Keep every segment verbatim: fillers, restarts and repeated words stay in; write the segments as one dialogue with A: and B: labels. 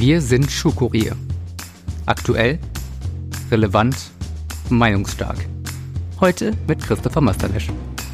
A: Wir sind Schuhkurier. Aktuell, relevant, meinungsstark. Heute mit Christopher Masterlesch.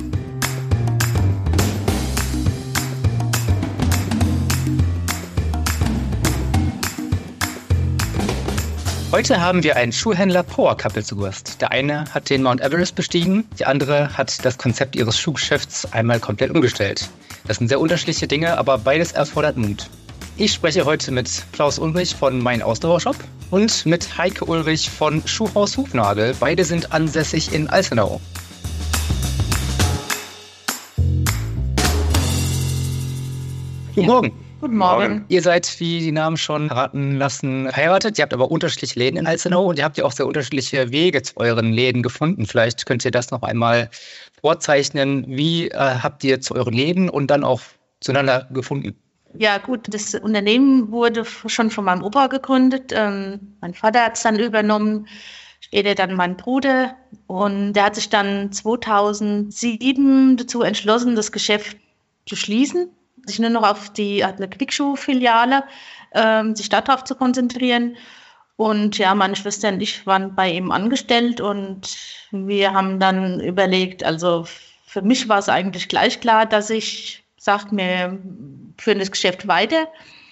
A: Heute haben wir einen Schuhhändler Power Couple zu Gast. Der eine hat den Mount Everest bestiegen, die andere hat das Konzept ihres Schuhgeschäfts einmal komplett umgestellt. Das sind sehr unterschiedliche Dinge, aber beides erfordert Mut. Ich spreche heute mit Klaus Ulrich von Mein Ausdauershop und mit Heike Ulrich von Schuhhaus Hufnagel. Beide sind ansässig in Alzenau. Guten Morgen.
B: Guten Morgen.
A: Ihr seid, wie die Namen schon verraten lassen, verheiratet. Ihr habt aber unterschiedliche Läden in Alzenau und ihr habt ja auch sehr unterschiedliche Wege zu euren Läden gefunden. Vielleicht könnt ihr das noch einmal vorzeichnen. Wie äh, habt ihr zu euren Läden und dann auch zueinander gefunden?
B: Ja gut, das Unternehmen wurde schon von meinem Opa gegründet. Ähm, mein Vater hat es dann übernommen, später dann mein Bruder. Und der hat sich dann zweitausendsieben dazu entschlossen, das Geschäft zu schließen. Sich nur noch auf die eine Quickschuh-Filiale, ähm, sich darauf zu konzentrieren. Und ja, meine Schwester und ich waren bei ihm angestellt und wir haben dann überlegt, also für mich war es eigentlich gleich klar, dass ich sage, wir führen das Geschäft weiter.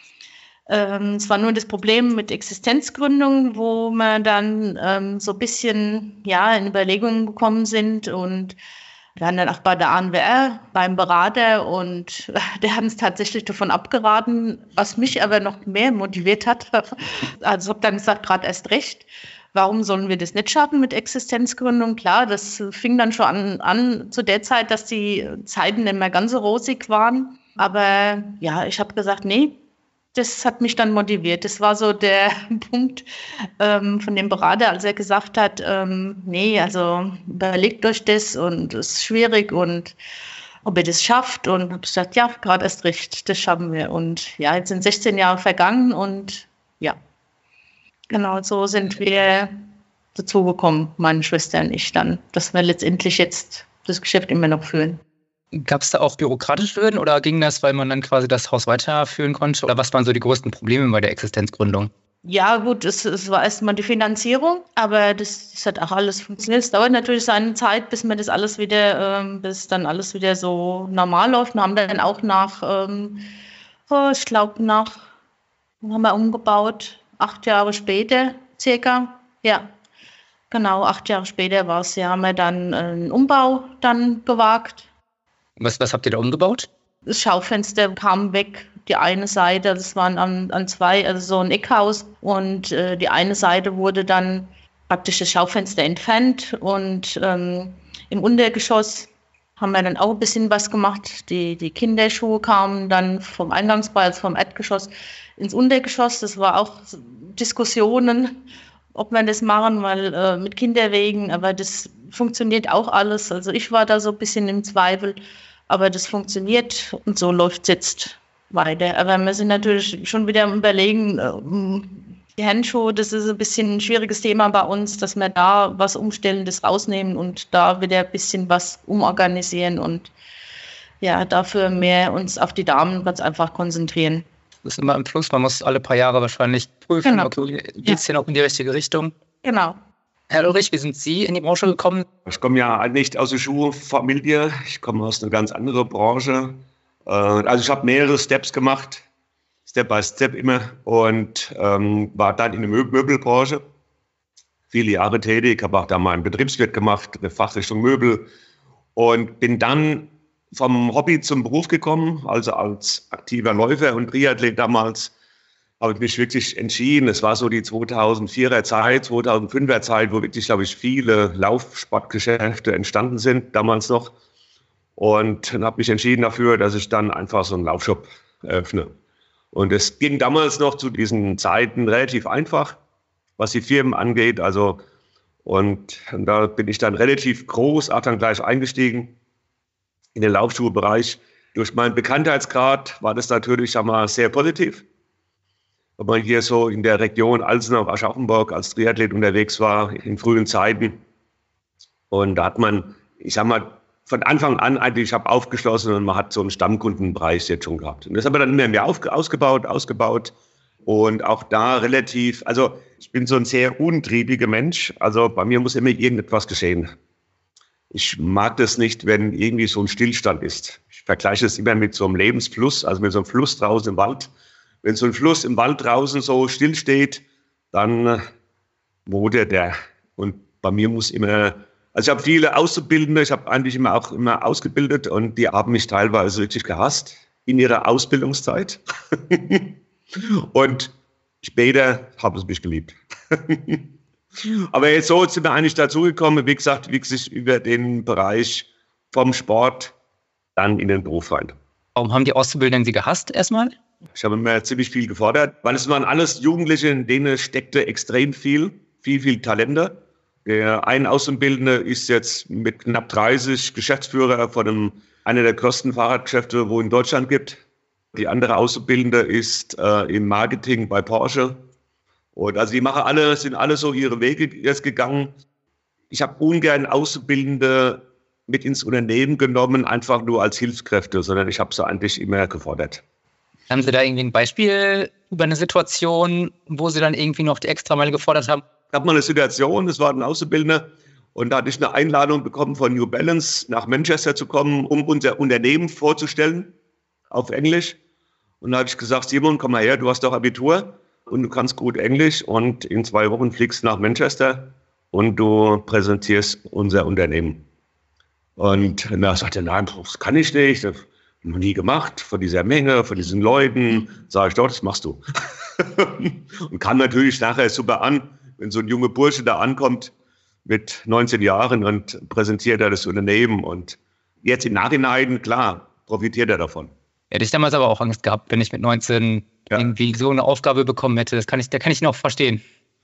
B: Ähm, es war nur das Problem mit Existenzgründung, wo wir dann ähm, so ein bisschen ja, in Überlegungen gekommen sind und wir waren dann auch bei der A N W R, beim Berater und der hat uns tatsächlich davon abgeraten, was mich aber noch mehr motiviert hat. Also ich habe dann gesagt, gerade erst recht, warum sollen wir das nicht schaffen mit Existenzgründung? Klar, das fing dann schon an, an zu der Zeit, dass die Zeiten nicht mehr ganz so rosig waren. Aber ja, ich habe gesagt, nee, das hat mich dann motiviert. Das war so der Punkt ähm, von dem Berater, als er gesagt hat, ähm, nee, also überlegt euch das und es ist schwierig und ob ihr das schafft. Und habe gesagt, ja, gerade erst recht, das schaffen wir. Und ja, jetzt sind sechzehn Jahre vergangen und ja, genau so sind wir dazu gekommen, meine Schwester und ich dann, dass wir letztendlich jetzt das Geschäft immer noch führen.
A: Gab es da auch bürokratische Hürden oder ging das, weil man dann quasi das Haus weiterführen konnte? Oder was waren so die größten Probleme bei der Existenzgründung?
B: Ja gut, es, es war erstmal die Finanzierung, aber das, das hat auch alles funktioniert. Es dauert natürlich seine Zeit, bis man das alles wieder, ähm, bis dann alles wieder so normal läuft. Wir haben dann auch nach, ähm, oh, ich glaube nach, haben wir umgebaut, acht Jahre später circa, ja. Genau, acht Jahre später war es, ja, haben wir dann einen Umbau dann gewagt.
A: Was, was habt ihr da umgebaut?
B: Das Schaufenster kam weg, die eine Seite, das waren an, an zwei, also so ein Eckhaus und äh, die eine Seite wurde dann praktisch das Schaufenster entfernt und ähm, im Untergeschoss haben wir dann auch ein bisschen was gemacht. Die, die Kinderschuhe kamen dann vom Eingangsbereich, also vom Erdgeschoss ins Untergeschoss. Das war auch Diskussionen, ob wir das machen, weil äh, mit Kinderwegen, aber das funktioniert auch alles. Also ich war da so ein bisschen im Zweifel, aber das funktioniert und so läuft es jetzt weiter. Aber wir sind natürlich schon wieder am Überlegen, äh, die Handschuhe, das ist ein bisschen ein schwieriges Thema bei uns, dass wir da was Umstellendes rausnehmen und da wieder ein bisschen was umorganisieren und ja, dafür mehr uns auf die Damen ganz einfach konzentrieren.
A: Das ist immer im Fluss, man muss alle paar Jahre wahrscheinlich prüfen,
B: Genau.
A: Okay, geht es ja. denn auch in die richtige Richtung?
B: Genau.
A: Herr Ulrich, wie sind Sie in die Branche gekommen?
C: Ich komme ja nicht aus der Schuhfamilie, ich komme aus einer ganz anderen Branche. Also ich habe mehrere Steps gemacht, Step by Step immer, und ähm, war dann in der Mö- Möbelbranche viele Jahre tätig, habe auch da mal einen Betriebswirt gemacht, eine Fachrichtung Möbel und bin dann vom Hobby zum Beruf gekommen, also als aktiver Läufer und Triathlet damals. Habe ich mich wirklich entschieden, es war so die zweitausendvierer Zeit, zweitausendfünfer Zeit, wo wirklich, glaube ich, viele Laufsportgeschäfte entstanden sind, damals noch. Und dann habe mich entschieden dafür, dass ich dann einfach so einen Laufshop eröffne. Und es ging damals noch zu diesen Zeiten relativ einfach, was die Firmen angeht. Also, und da bin ich dann relativ groß, auch dann gleich eingestiegen in den Laufschuhbereich. Durch meinen Bekanntheitsgrad war das natürlich schon mal sehr positiv. Wenn man hier so in der Region Alzenau, Aschaffenburg als Triathlet unterwegs war, in frühen Zeiten. Und da hat man, ich sag mal, von Anfang an eigentlich, ich habe aufgeschlossen und man hat so einen Stammkundenbereich jetzt schon gehabt. Und das haben wir dann immer mehr auf, ausgebaut, ausgebaut. Und auch da relativ, also ich bin so ein sehr untriebiger Mensch. Also bei mir muss immer irgendetwas geschehen. Ich mag das nicht, wenn irgendwie so ein Stillstand ist. Ich vergleiche es immer mit so einem Lebensfluss, also mit so einem Fluss draußen im Wald. Wenn so ein Fluss im Wald draußen so still steht, dann modert der. Und bei mir muss immer, also ich habe viele Auszubildende, ich habe eigentlich immer auch immer ausgebildet und die haben mich teilweise wirklich gehasst in ihrer Ausbildungszeit. Und später haben sie mich geliebt. Aber jetzt so sind wir eigentlich dazugekommen, wie gesagt, wie gesagt, über den Bereich vom Sport dann in den Beruf rein.
A: Warum haben die Auszubildenden Sie gehasst erstmal?
C: Ich habe mir ziemlich viel gefordert, weil es waren alles Jugendliche, in denen steckte extrem viel, viel, viel Talente. Der ein Auszubildende ist jetzt mit knapp dreißig Geschäftsführer von einem, einer der größten Fahrradgeschäfte, wo es in Deutschland gibt. Die andere Auszubildende ist äh, im Marketing bei Porsche. Und also die machen alle, sind alle so ihre Wege jetzt gegangen. Ich habe ungern Auszubildende mit ins Unternehmen genommen, einfach nur als Hilfskräfte, sondern ich habe sie eigentlich immer gefordert.
A: Haben Sie da irgendwie ein Beispiel über eine Situation, wo Sie dann irgendwie noch die Extrameile gefordert haben?
C: Ich habe mal eine Situation, es war ein Auszubildender und da hatte ich eine Einladung bekommen von New Balance, nach Manchester zu kommen, um unser Unternehmen vorzustellen, auf Englisch. Und da habe ich gesagt, Simon, komm mal her, du hast doch Abitur und du kannst gut Englisch und in zwei Wochen fliegst du nach Manchester und du präsentierst unser Unternehmen. Und da sagte er, nein, das kann ich nicht, das habe ich noch nie gemacht, von dieser Menge, von diesen Leuten. Sage ich, doch, das machst du. Und kam natürlich nachher super an, wenn so ein junger Bursche da ankommt mit neunzehn Jahren und präsentiert er das Unternehmen. Und jetzt im Nachhinein, klar, profitiert er davon.
A: Hätte ich damals aber auch Angst gehabt, wenn ich mit neunzehn ja. irgendwie so eine Aufgabe bekommen hätte. Das kann ich, da kann ich noch verstehen.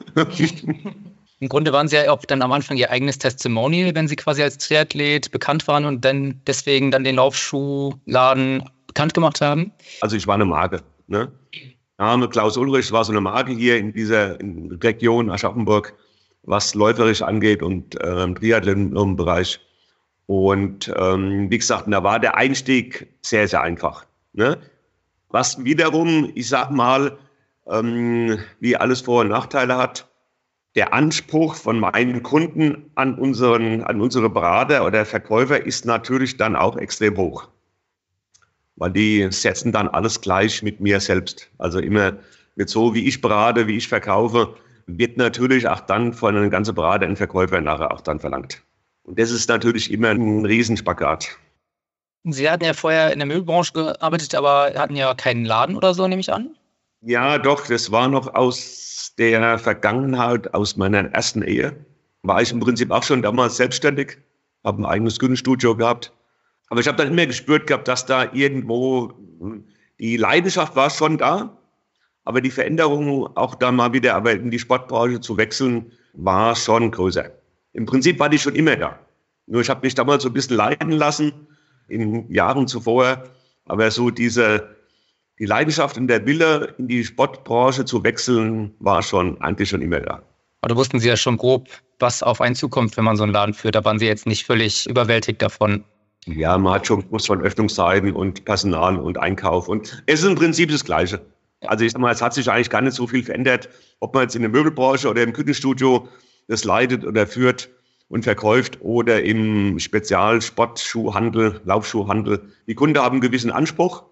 A: Im Grunde waren Sie ja auch dann am Anfang Ihr eigenes Testimonial, wenn Sie quasi als Triathlet bekannt waren und dann deswegen dann den Laufschuhladen bekannt gemacht haben.
C: Also ich war eine Marke. Ne? Name Klaus Ulrich war so eine Marke hier in dieser in Region Aschaffenburg, was läuferisch angeht und ähm, Triathlon im Bereich. Und ähm, wie gesagt, da war der Einstieg sehr, sehr einfach. Ne? Was wiederum, ich sag mal, ähm, wie alles Vor- und Nachteile hat, der Anspruch von meinen Kunden an unseren, an unsere Berater oder Verkäufer ist natürlich dann auch extrem hoch. Weil die setzen dann alles gleich mit mir selbst. Also immer mit so, wie ich berate, wie ich verkaufe, wird natürlich auch dann von einem ganzen Berater ein Verkäufer nachher auch dann verlangt. Und das ist natürlich immer ein Riesenspagat.
A: Sie hatten ja vorher in der Möbelbranche gearbeitet, aber hatten ja keinen Laden oder so, nehme ich an?
C: Ja, doch, das war noch aus der Vergangenheit, aus meiner ersten Ehe. War ich im Prinzip auch schon damals selbstständig, habe ein eigenes Küchenstudio gehabt. Aber ich habe dann immer gespürt gehabt, dass da irgendwo, die Leidenschaft war schon da, aber die Veränderung, auch da mal wieder aber in die Sportbranche zu wechseln, war schon größer. Im Prinzip war die schon immer da. Nur ich habe mich damals so ein bisschen leiden lassen, in Jahren zuvor. Aber so diese, die Leidenschaft und der Wille, in die Sportbranche zu wechseln, war schon eigentlich schon immer da.
A: Aber da wussten Sie ja schon grob, was auf einen zukommt, wenn man so einen Laden führt. Da waren Sie jetzt nicht völlig überwältigt davon.
C: Ja, man hat schon muss von Öffnungszeiten und Personal und Einkauf. Und es ist im Prinzip das Gleiche. Also ich sag mal, es hat sich eigentlich gar nicht so viel verändert, ob man jetzt in der Möbelbranche oder im Küchenstudio das leitet oder führt und verkauft oder im Spezialsportschuhhandel, Laufschuhhandel. Die Kunden haben einen gewissen Anspruch.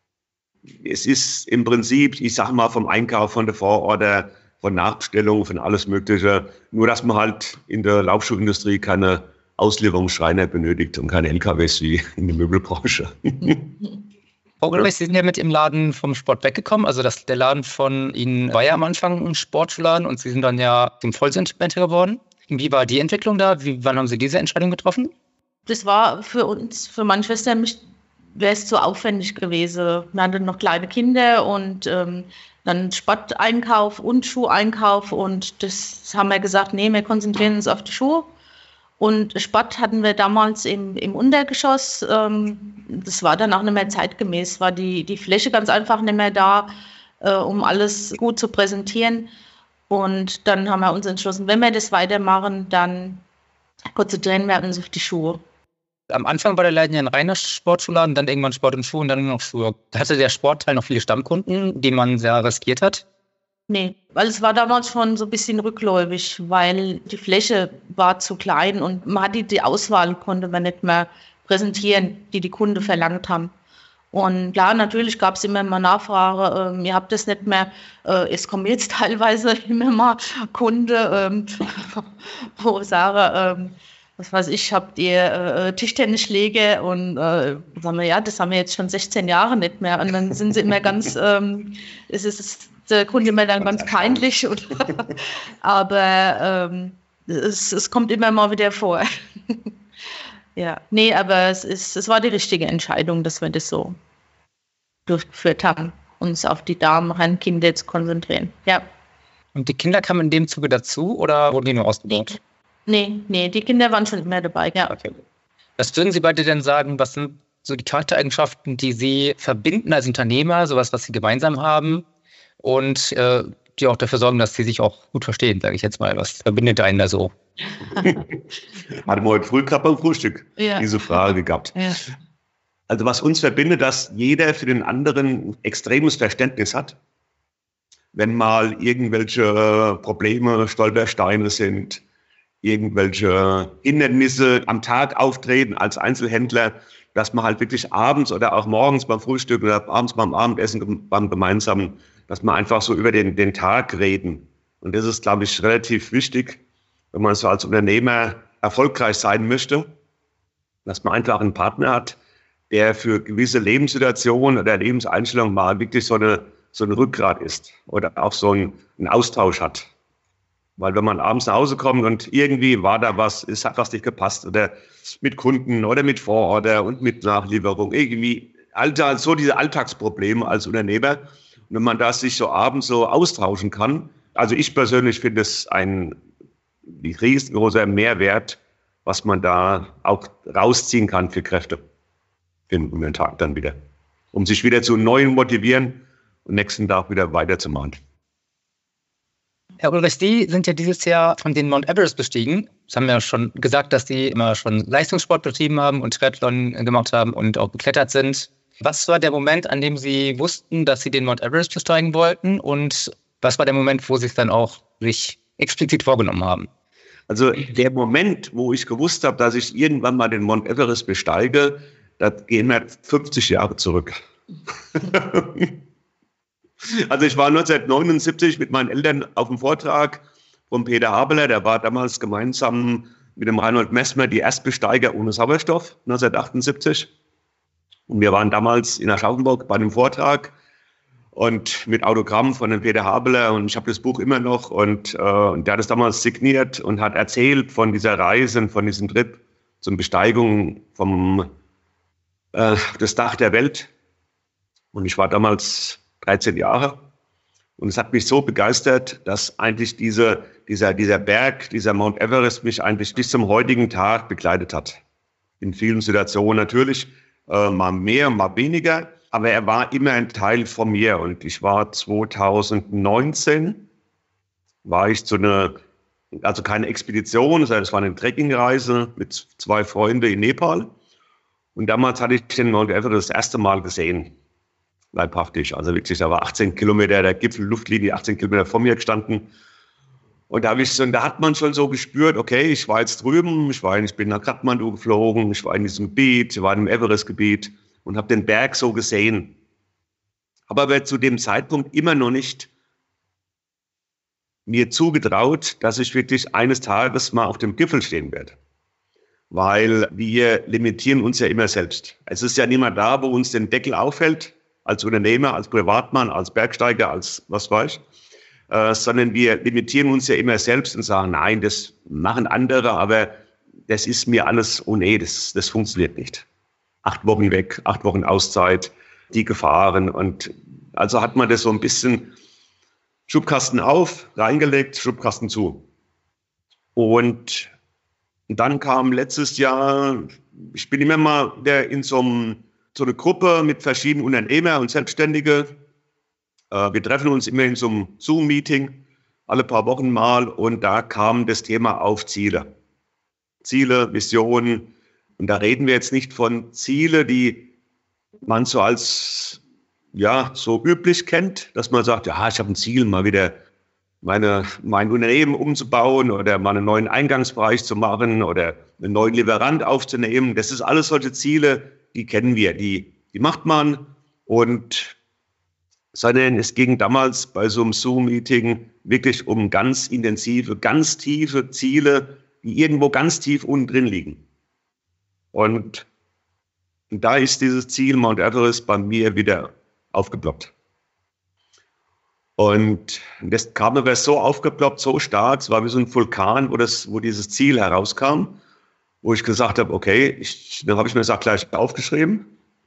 C: Es ist im Prinzip, ich sag mal, vom Einkauf, von der Vororder, von Nachbestellung, von alles Mögliche. Nur, dass man halt in der Laufschuhindustrie keine Auslieferungsschreiner benötigt und keine L K Ws wie in der Möbelbranche.
A: Frau Ulrich, Sie sind ja mit im Laden vom Sport weggekommen. Also das, der Laden von Ihnen war ja am Anfang ein Sportschuhladen und Sie sind dann ja zum Vollsortimenter geworden. Wie war die Entwicklung da? Wie, wann haben Sie diese Entscheidung getroffen?
B: Das war für uns, für meine Schwester, wäre es zu aufwendig gewesen. Wir hatten noch kleine Kinder und ähm, dann Sporteinkauf und Schuheinkauf und das haben wir gesagt, nee, wir konzentrieren uns auf die Schuhe. Und Sport hatten wir damals im, im Untergeschoss. Ähm, das war dann auch nicht mehr zeitgemäß, war die, die Fläche ganz einfach nicht mehr da, äh, um alles gut zu präsentieren. Und dann haben wir uns entschlossen, wenn wir das weitermachen, dann konzentrieren wir uns auf die Schuhe.
A: Am Anfang war der Laden ja ein reiner Sportschuhladen, dann irgendwann Sport und Schuhe und dann nur noch Schuhe. Da hatte der Sportteil noch viele Stammkunden, die man sehr riskiert hat.
B: Nee, weil es war damals schon so ein bisschen rückläufig, weil die Fläche war zu klein und man hat die, die Auswahl konnte man nicht mehr präsentieren, die die Kunden verlangt haben. Und klar, natürlich gab es immer mal Nachfrage, ähm, ihr habt das nicht mehr, äh, es kommen jetzt teilweise immer mal Kunden, ähm, wo ich sage, ähm, was weiß ich, habt ihr äh, Tischtennisschläge und äh, sagen wir, ja, das haben wir jetzt schon sechzehn Jahre nicht mehr. Und dann sind sie immer ganz, ähm, es ist der Kunde immer dann ganz peinlich. Und aber ähm, es, es kommt immer mal wieder vor. Ja, nee, aber es ist, es war die richtige Entscheidung, dass wir das so durchgeführt haben, uns auf die Damen und Kinder zu konzentrieren. Ja.
A: Und die Kinder kamen in dem Zuge dazu oder wurden die nur ausgebaut?
B: Nee, nee, die Kinder waren schon immer dabei, ja.
A: Okay. Was würden Sie beide denn sagen, was sind so die Charaktereigenschaften, die Sie verbinden als Unternehmer, sowas, was Sie gemeinsam haben und äh, die auch dafür sorgen, dass Sie sich auch gut verstehen, sage ich jetzt mal. Was verbindet einen da so?
C: Hatten wir heute früh gerade beim Frühstück
B: Ja.
C: diese Frage gehabt.
B: Ja.
C: Also was uns verbindet, dass jeder für den anderen ein extremes Verständnis hat. Wenn mal irgendwelche Probleme, Stolpersteine sind, irgendwelche Hindernisse am Tag auftreten als Einzelhändler, dass man halt wirklich abends oder auch morgens beim Frühstück oder abends beim Abendessen beim gemeinsamen, dass man einfach so über den, den Tag reden. Und das ist, glaube ich, relativ wichtig, wenn man so als Unternehmer erfolgreich sein möchte, dass man einfach einen Partner hat, der für gewisse Lebenssituationen oder Lebenseinstellungen mal wirklich so eine, so ein Rückgrat ist oder auch so einen, einen Austausch hat. Weil wenn man abends nach Hause kommt und irgendwie war da was, es hat was nicht gepasst oder mit Kunden oder mit Vororder und mit Nachlieferung, irgendwie Alter, so diese Alltagsprobleme als Unternehmer. Und wenn man das sich so abends so austauschen kann, also ich persönlich finde es ein riesengroßer Mehrwert, was man da auch rausziehen kann für Kräfte in den Tag dann wieder, um sich wieder zu neu motivieren und nächsten Tag wieder weiterzumachen.
A: Herr Ulrich, Sie sind ja dieses Jahr von den Mount Everest bestiegen. Das haben wir ja schon gesagt, dass Sie immer schon Leistungssport betrieben haben und Triathlon gemacht haben und auch geklettert sind. Was war der Moment, an dem Sie wussten, dass Sie den Mount Everest besteigen wollten? Und was war der Moment, wo Sie es dann auch sich explizit vorgenommen haben?
C: Also der Moment, wo ich gewusst habe, dass ich irgendwann mal den Mount Everest besteige, da gehen wir fünfzig Jahre zurück. Also ich war neunzehnhundertneunundsiebzig mit meinen Eltern auf dem Vortrag von Peter Habeler, der war damals gemeinsam mit dem Reinhold Messmer die Erstbesteiger ohne Sauerstoff, neunzehnhundertachtundsiebzig. Und wir waren damals in Aschaffenburg bei einem Vortrag und mit Autogramm von dem Peter Habeler und ich habe das Buch immer noch und, äh, und der hat es damals signiert und hat erzählt von dieser Reise, von diesem Trip zur Besteigung vom äh, das Dach der Welt. Und ich war damals dreizehn Jahre und es hat mich so begeistert, dass eigentlich diese, dieser, dieser Berg, dieser Mount Everest mich eigentlich bis zum heutigen Tag begleitet hat. In vielen Situationen natürlich, äh, mal mehr, mal weniger, aber er war immer ein Teil von mir und ich war zweitausendneunzehn, war ich zu einer, also keine Expedition, sondern es war eine Trekkingreise mit zwei Freunden in Nepal und damals hatte ich den Mount Everest das erste Mal gesehen. Leibhaftig, also wirklich, da war achtzehn Kilometer, der Gipfel, Luftlinie, achtzehn Kilometer vor mir gestanden. Und da, habe ich so, und da hat man schon so gespürt, okay, ich war jetzt drüben, ich, war, ich bin nach Kathmandu geflogen, ich war in diesem Gebiet, ich war im Everest-Gebiet und habe den Berg so gesehen. Aber aber zu dem Zeitpunkt immer noch nicht mir zugetraut, dass ich wirklich eines Tages mal auf dem Gipfel stehen werde. Weil wir limitieren uns ja immer selbst. Es ist ja niemand da, wo uns den Deckel aufhält, als Unternehmer, als Privatmann, als Bergsteiger, als was weiß ich, äh, sondern wir limitieren uns ja immer selbst und sagen, nein, das machen andere, aber das ist mir alles, oh nee, das, das funktioniert nicht. Acht Wochen weg, acht Wochen Auszeit, die Gefahren und also hat man das so ein bisschen Schubkasten auf, reingelegt, Schubkasten zu. Und dann kam letztes Jahr, ich bin immer mal wieder in so einem so eine Gruppe mit verschiedenen Unternehmer und Selbstständige. Äh, wir treffen uns immer in so einem Zoom-Meeting, alle paar Wochen mal. Und da kam das Thema auf Ziele. Ziele, Visionen. Und da reden wir jetzt nicht von Ziele, die man so als ja, so üblich kennt, dass man sagt, ja, ich habe ein Ziel, mal wieder meine, mein Unternehmen umzubauen oder mal einen neuen Eingangsbereich zu machen oder einen neuen Lieferant aufzunehmen. Das ist alles solche Ziele, die kennen wir, die, die macht man. Und sondern es ging damals bei so einem Zoom-Meeting wirklich um ganz intensive, ganz tiefe Ziele, die irgendwo ganz tief unten drin liegen. Und da ist dieses Ziel Mount Everest bei mir wieder aufgeploppt. Und das kam aber so aufgeploppt, so stark, es war wie so ein Vulkan, wo, das, wo dieses Ziel herauskam, wo ich gesagt habe, okay, ich, dann habe ich mir das auch gleich aufgeschrieben.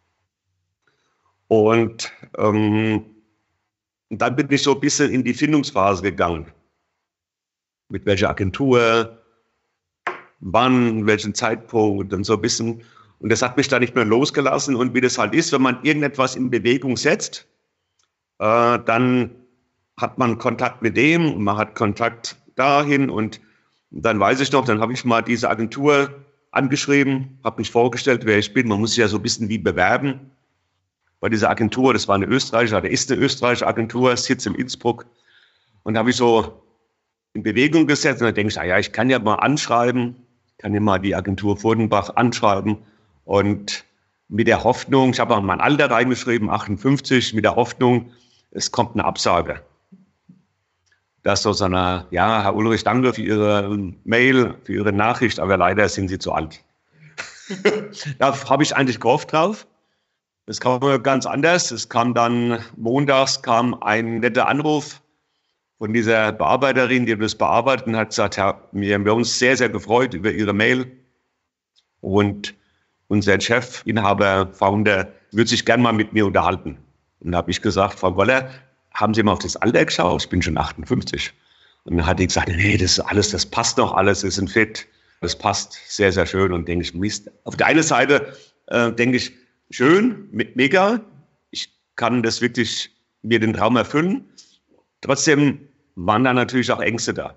C: Und ähm, dann bin ich so ein bisschen in die Findungsphase gegangen. Mit welcher Agentur, wann, welchen Zeitpunkt und so ein bisschen. Und das hat mich da nicht mehr losgelassen. Und wie das halt ist, wenn man irgendetwas in Bewegung setzt, äh, dann hat man Kontakt mit dem und man hat Kontakt dahin. Und dann weiß ich noch, dann habe ich mal diese Agentur angeschrieben, habe mich vorgestellt, wer ich bin. Man muss sich ja so ein bisschen wie bewerben. Bei dieser Agentur, das war eine österreichische, oder ist eine österreichische Agentur, Sitz in Innsbruck. Und da habe ich so in Bewegung gesetzt und dann denke ich, ah ja, ich kann ja mal anschreiben, kann ja mal die Agentur Vordenbach anschreiben und mit der Hoffnung, ich habe auch mein Alter reingeschrieben, achtundfünfzig, mit der Hoffnung, es kommt eine Absage. Das ist so eine, ja, Herr Ulrich, danke für Ihre Mail, für Ihre Nachricht, aber leider sind Sie zu alt. Da habe ich eigentlich gehofft drauf. Es kam ganz anders. Es kam dann, montags kam ein netter Anruf von dieser Bearbeiterin, die das bearbeitet und hat gesagt, Herr, wir haben uns sehr, sehr gefreut über Ihre Mail. Und unser Chef, Inhaber, Founder, würde sich gern mal mit mir unterhalten. Und da habe ich gesagt, Frau Goller, haben Sie mal auf das Alter geschaut? Ich bin schon achtundfünfzig. Und dann hat die gesagt, nee, das ist alles, das passt noch alles, wir sind fit. Das passt sehr, sehr schön. Und denke ich, Mist. Auf der einen Seite äh, denke ich, schön, mega. Ich kann das wirklich mir den Traum erfüllen. Trotzdem waren da natürlich auch Ängste da.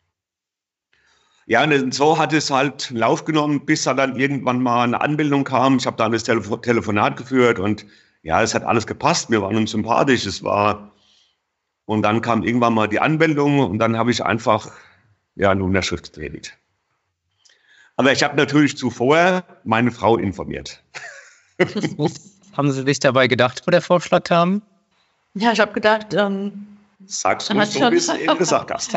C: Ja, und so hat es halt einen Lauf genommen, bis dann irgendwann mal eine Anmeldung kam. Ich habe dann das Telefo- Telefonat geführt und ja, es hat alles gepasst. Wir waren uns sympathisch. Es war und dann kam irgendwann mal die Anmeldung und dann habe ich einfach ja eine Unterschrift getätigt. Aber ich habe natürlich zuvor meine Frau informiert.
A: Haben Sie sich dabei gedacht, wo der Vorschlag kam?
B: Ja, ich habe gedacht, ähm,
C: sagst du so, wie du eben gesagt hast.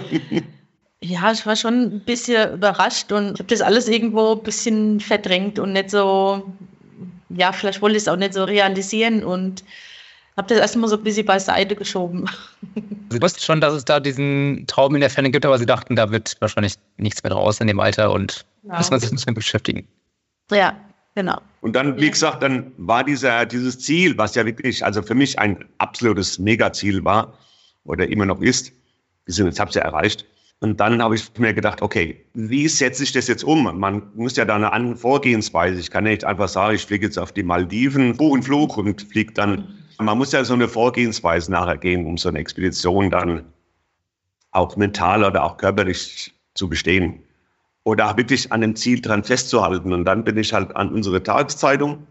B: Ja, ich war schon ein bisschen überrascht und ich habe das alles irgendwo ein bisschen verdrängt und nicht so, ja, vielleicht wollte ich es auch nicht so realisieren und habe das erstmal so ein bisschen beiseite geschoben.
A: Sie wussten schon, dass es da diesen Traum in der Ferne gibt, aber Sie dachten, da wird wahrscheinlich nichts mehr draus in dem Alter und
B: Ja.
A: muss man sich nicht mehr beschäftigen.
B: Ja, genau.
C: Und dann, wie gesagt, dann war dieser, dieses Ziel, was ja wirklich, also für mich ein absolutes Megaziel war oder immer noch ist, jetzt habe ich es ja erreicht. Und dann habe ich mir gedacht, okay, wie setze ich das jetzt um? Man muss ja da eine andere Vorgehensweise. Ich kann ja nicht einfach sagen, ich fliege jetzt auf die Maldiven, buche einen Flug und fliege dann. Man muss ja so eine Vorgehensweise nachher gehen, um so eine Expedition dann auch mental oder auch körperlich zu bestehen. Oder auch wirklich an dem Ziel dran festzuhalten. Und dann bin ich halt an unsere Tageszeitung,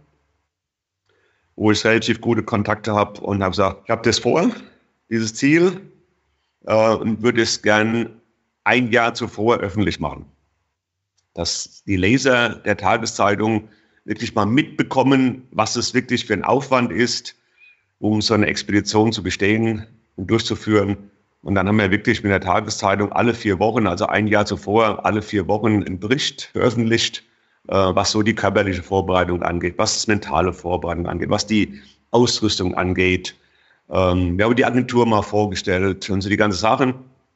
C: wo ich relativ gute Kontakte habe und habe gesagt, ich habe das vor, dieses Ziel, äh, und würde es gern ein Jahr zuvor öffentlich machen. Dass die Leser der Tageszeitung wirklich mal mitbekommen, was es wirklich für ein Aufwand ist, um so eine Expedition zu bestehen und durchzuführen. Und dann haben wir wirklich mit der Tageszeitung alle vier Wochen, also ein Jahr zuvor, alle vier Wochen einen Bericht veröffentlicht, äh, was so die körperliche Vorbereitung angeht, was das mentale Vorbereitung angeht, was die Ausrüstung angeht. Ähm, wir haben die Agentur mal vorgestellt und so die ganzen Sachen.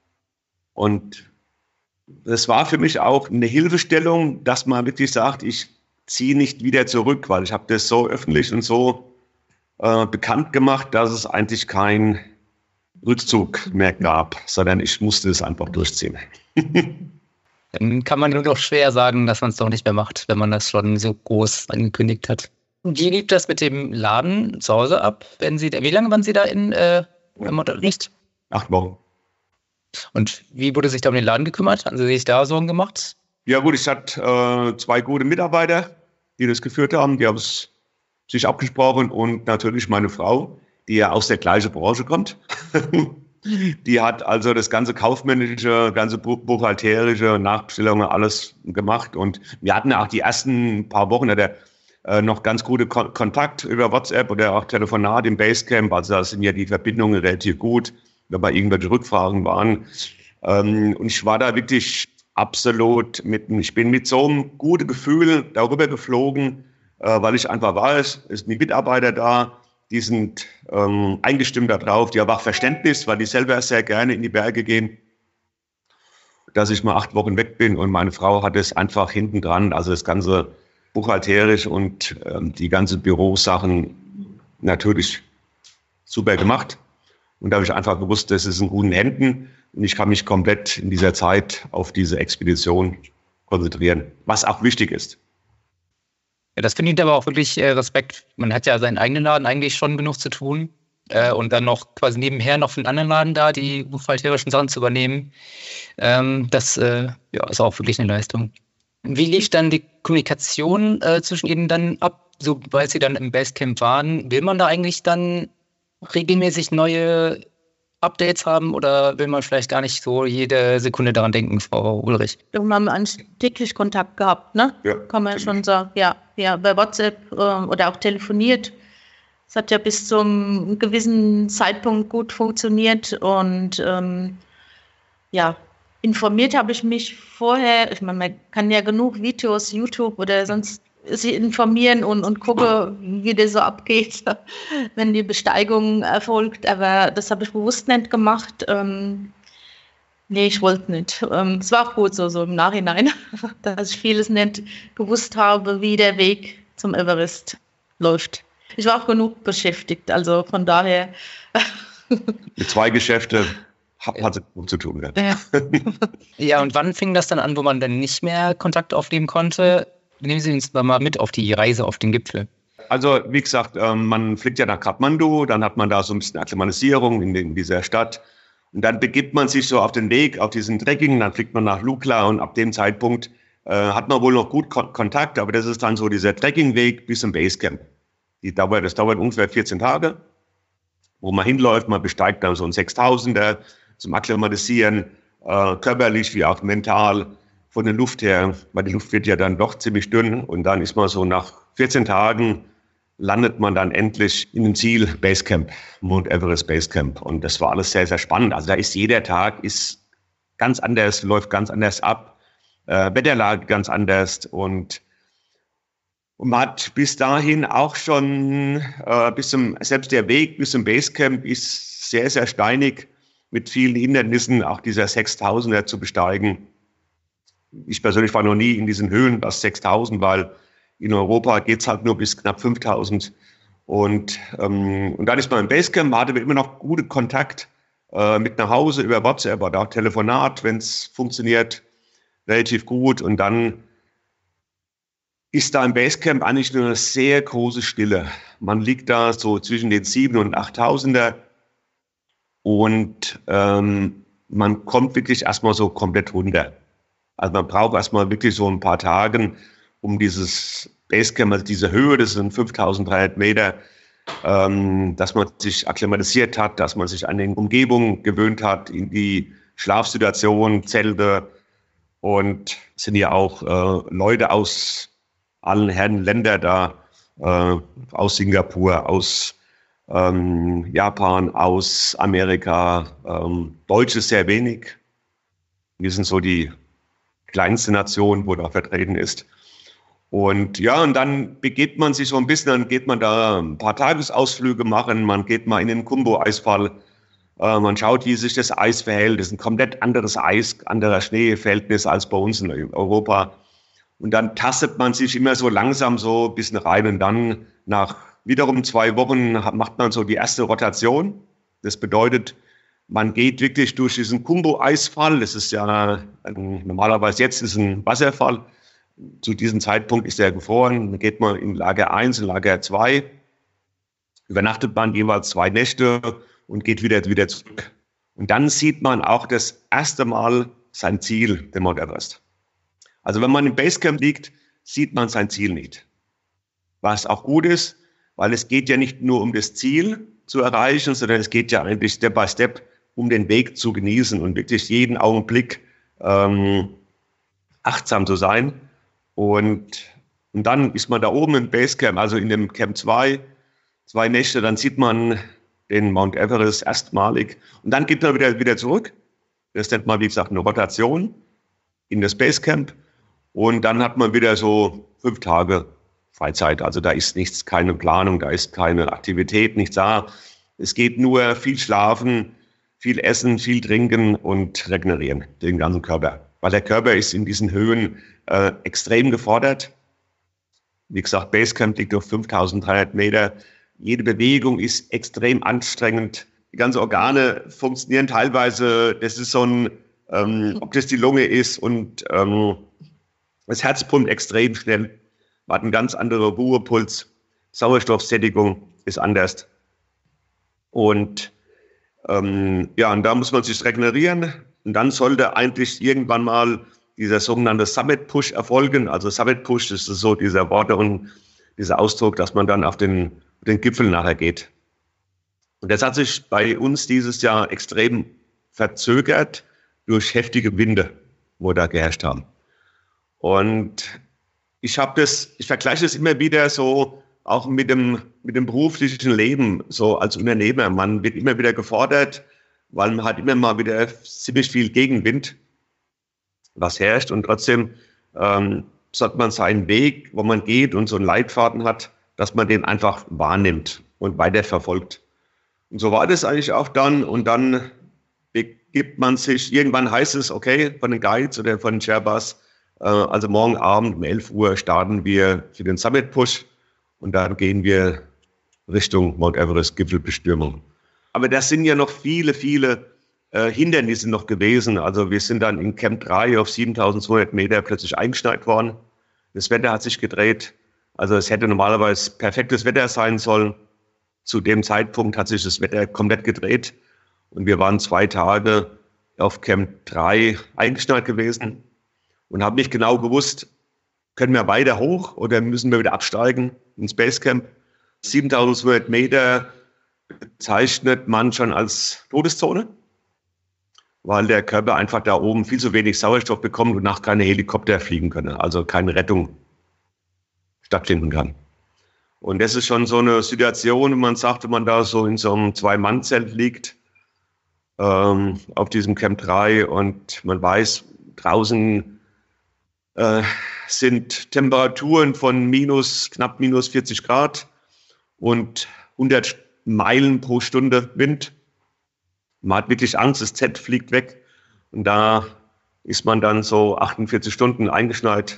C: Und das war für mich auch eine Hilfestellung, dass man wirklich sagt, ich ziehe nicht wieder zurück, weil ich habe das so öffentlich und so äh, bekannt gemacht, dass es eigentlich kein Rückzug mehr gab, sondern ich musste es einfach durchziehen.
A: Dann kann man nur noch schwer sagen, dass man es doch nicht mehr macht, wenn man das schon so groß angekündigt hat. Wie lief das mit dem Laden zu Hause ab? Wenn Sie, wie lange waren Sie da in äh, Unterricht?
C: Acht Wochen.
A: Und wie wurde sich da um den Laden gekümmert? Haben Sie sich da Sorgen gemacht?
C: Ja gut, ich hatte äh, zwei gute Mitarbeiter, die das geführt haben. Die haben es sich abgesprochen und natürlich meine Frau, die ja aus der gleichen Branche kommt. Die hat also das ganze kaufmännische, ganze buchhalterische, Nachbestellungen, alles gemacht. Und wir hatten auch die ersten paar Wochen ja, der, äh, noch ganz gute Kon- Kontakt über WhatsApp oder auch Telefonat im Basecamp. Also da sind ja die Verbindungen relativ gut, wenn mal irgendwelche Rückfragen waren. Ähm, und ich war da wirklich absolut mit, ich bin mit so einem guten Gefühl darüber geflogen, äh, weil ich einfach weiß, es sind die Mitarbeiter da, die sind ähm, eingestimmt darauf, die haben auch Verständnis, weil die selber sehr gerne in die Berge gehen, dass ich mal acht Wochen weg bin und meine Frau hat es einfach hinten dran, also das ganze buchhalterisch und ähm, die ganzen Bürosachen natürlich super gemacht. Und da habe ich einfach gewusst, das ist in guten Händen und ich kann mich komplett in dieser Zeit auf diese Expedition konzentrieren, was auch wichtig ist.
A: Ja, das finde ich aber auch wirklich äh, Respekt. Man hat ja seinen eigenen Laden eigentlich schon genug zu tun. Äh, und dann noch quasi nebenher noch für einen anderen Laden da, die buchhalterischen Sachen zu übernehmen. Ähm, das äh, ja, ist auch wirklich eine Leistung. Wie lief dann die Kommunikation äh, zwischen Ihnen dann ab, sobald Sie dann im Basecamp waren? Will man da eigentlich dann regelmäßig neue Updates haben oder will man vielleicht gar nicht so jede Sekunde daran denken, Frau Ulrich?
B: Wir haben eigentlich täglich Kontakt gehabt, ne?
C: Ja,
B: Kann man
C: täglich.
B: schon sagen. Ja, ja, bei WhatsApp äh, oder auch telefoniert. Es hat ja bis zu einem gewissen Zeitpunkt gut funktioniert und ähm, ja, informiert habe ich mich vorher. Ich meine, man kann ja genug Videos, YouTube oder sonst sich informieren und, und gucke, wie das so abgeht, wenn die Besteigung erfolgt. Aber das habe ich bewusst nicht gemacht. Ähm, nee, ich wollte nicht. Ähm, es war auch gut so, so im Nachhinein, dass ich vieles nicht gewusst habe, wie der Weg zum Everest läuft. Ich war auch genug beschäftigt, also von daher.
C: Mit zwei Geschäfte hat, hat es gut zu tun. Ja.
B: Ja.
A: Ja, und wann fing das dann an, wo man dann nicht mehr Kontakt aufnehmen konnte? Nehmen Sie uns mal mit auf die Reise auf den Gipfel.
C: Also wie gesagt, ähm, man fliegt ja nach Kathmandu, dann hat man da so ein bisschen Akklimatisierung in, den, in dieser Stadt und dann begibt man sich so auf den Weg, auf diesen Trekking, dann fliegt man nach Lukla und ab dem Zeitpunkt äh, hat man wohl noch gut Kon- Kontakt, aber das ist dann so dieser Trekkingweg bis zum Basecamp. Die dauert, das dauert ungefähr vierzehn Tage, wo man hinläuft, man besteigt dann so ein sechstausender zum Akklimatisieren, äh, körperlich wie auch mental. Von der Luft her, weil die Luft wird ja dann doch ziemlich dünn und dann ist man so nach vierzehn Tagen landet man dann endlich in dem Ziel Basecamp, Mount Everest Basecamp und das war alles sehr, sehr spannend. Also da ist jeder Tag ist ganz anders, läuft ganz anders ab, äh, Wetterlage ganz anders und, und man hat bis dahin auch schon, äh, bis zum, selbst der Weg bis zum Basecamp ist sehr, sehr steinig mit vielen Hindernissen, auch dieser sechstausender zu besteigen. Ich persönlich war noch nie in diesen Höhen, das sechstausend, weil in Europa geht's halt nur bis knapp fünftausend. Und, ähm, und dann ist man im Basecamp, man hatte immer noch guten Kontakt äh, mit nach Hause über WhatsApp oder auch Telefonat, wenn es funktioniert, relativ gut. Und dann ist da im Basecamp eigentlich nur eine sehr große Stille. Man liegt da so zwischen den sieben und achttausender und ähm, man kommt wirklich erstmal so komplett runter. Also man braucht erstmal wirklich so ein paar Tage, um dieses Basecamp, also diese Höhe, das sind fünftausenddreihundert Meter, ähm, dass man sich akklimatisiert hat, dass man sich an die Umgebung gewöhnt hat, in die Schlafsituation, Zelte und es sind ja auch äh, Leute aus allen Herren Ländern da, äh, aus Singapur, aus ähm, Japan, aus Amerika, ähm, Deutsche sehr wenig. Wir sind so die kleinste Nation, wo da vertreten ist. Und ja, und dann begeht man sich so ein bisschen, dann geht man da ein paar Tagesausflüge machen, man geht mal in den Khumbu-Eisfall, äh, man schaut, wie sich das Eis verhält. Das ist ein komplett anderes Eis, anderer Schneeverhältnis als bei uns in Europa. Und dann tastet man sich immer so langsam so ein bisschen rein und dann nach wiederum zwei Wochen macht man so die erste Rotation. Das bedeutet, man geht wirklich durch diesen Khumbu-Eisfall. Das ist ja ein, normalerweise jetzt ist ein Wasserfall. Zu diesem Zeitpunkt ist er gefroren. Dann geht man in Lager eins und Lager zwei. Übernachtet man jeweils zwei Nächte und geht wieder, wieder zurück. Und dann sieht man auch das erste Mal sein Ziel, den Mount Everest. Also wenn man im Basecamp liegt, sieht man sein Ziel nicht. Was auch gut ist, weil es geht ja nicht nur um das Ziel zu erreichen, sondern es geht ja eigentlich Step by Step um den Weg zu genießen und wirklich jeden Augenblick ähm, achtsam zu sein. Und, und dann ist man da oben im Basecamp, also in dem Camp zwei, zwei Nächte, dann sieht man den Mount Everest erstmalig. Und dann geht man wieder, wieder zurück. Das nennt man, wie gesagt, eine Rotation in das Basecamp. Und dann hat man wieder so fünf Tage Freizeit. Also da ist nichts, keine Planung, da ist keine Aktivität, nichts da. Es geht nur viel schlafen, viel essen, viel trinken und regenerieren, den ganzen Körper. Weil der Körper ist in diesen Höhen äh, extrem gefordert. Wie gesagt, Basecamp liegt auf fünftausenddreihundert Meter. Jede Bewegung ist extrem anstrengend. Die ganzen Organe funktionieren teilweise, das ist so ein, ähm, ob das die Lunge ist und ähm, das Herz pumpt extrem schnell. Man hat einen ganz anderen Ruhepuls. Sauerstoffsättigung ist anders. Und ähm, ja, und da muss man sich regenerieren. Und dann sollte eigentlich irgendwann mal dieser sogenannte Summit Push erfolgen. Also Summit Push, das ist so dieser Worte und dieser Ausdruck, dass man dann auf den, den Gipfel nachher geht. Und das hat sich bei uns dieses Jahr extrem verzögert durch heftige Winde, wo da geherrscht haben. Und ich habe das, ich vergleiche das immer wieder so auch mit dem, mit dem beruflichen Leben, so als Unternehmer. Man wird immer wieder gefordert, weil man hat immer mal wieder ziemlich viel Gegenwind, was herrscht. Und trotzdem ähm, sollte man seinen Weg, wo man geht und so einen Leitfaden hat, dass man den einfach wahrnimmt und weiterverfolgt. Und so war das eigentlich auch dann. Und dann begibt man sich, irgendwann heißt es, okay, von den Guides oder von den Sherpas, äh, also morgen Abend um elf Uhr starten wir für den Summit Push und dann gehen wir Richtung Mount Everest Gipfelbestürmung. Aber das sind ja noch viele, viele äh, Hindernisse noch gewesen. Also wir sind dann in Camp drei auf siebentausendzweihundert Meter plötzlich eingeschneit worden. Das Wetter hat sich gedreht. Also es hätte normalerweise perfektes Wetter sein sollen. Zu dem Zeitpunkt hat sich das Wetter komplett gedreht. Und wir waren zwei Tage auf Camp drei eingeschneit gewesen und haben nicht genau gewusst, können wir weiter hoch oder müssen wir wieder absteigen ins Basecamp. siebentausendzweihundert Meter bezeichnet man schon als Todeszone, weil der Körper einfach da oben viel zu wenig Sauerstoff bekommt und nach keine Helikopter fliegen können, also keine Rettung stattfinden kann. Und das ist schon so eine Situation, wo man sagt, wenn man da so in so einem Zwei-Mann-Zelt liegt, ähm, auf diesem Camp drei und man weiß, draußen äh, sind Temperaturen von minus, knapp minus vierzig Grad und hundert Meilen pro Stunde Wind. Man hat wirklich Angst, das Zelt fliegt weg. Und da ist man dann so achtundvierzig Stunden eingeschneit.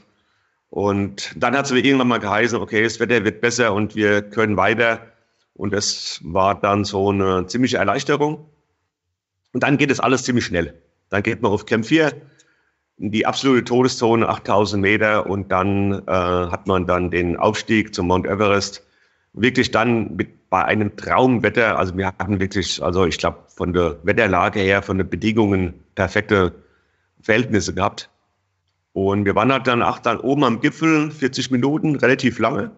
C: Und dann hat es mir irgendwann mal geheißen, okay, das Wetter wird besser und wir können weiter. Und das war dann so eine ziemliche Erleichterung. Und dann geht es alles ziemlich schnell. Dann geht man auf Camp vier, in die absolute Todeszone, achttausend Meter. Und dann äh, hat man dann den Aufstieg zum Mount Everest. Wirklich dann mit, bei einem Traumwetter. Also wir hatten wirklich, also ich glaube, von der Wetterlage her, von den Bedingungen perfekte Verhältnisse gehabt. Und wir waren halt dann auch dann oben am Gipfel, vierzig Minuten, relativ lange.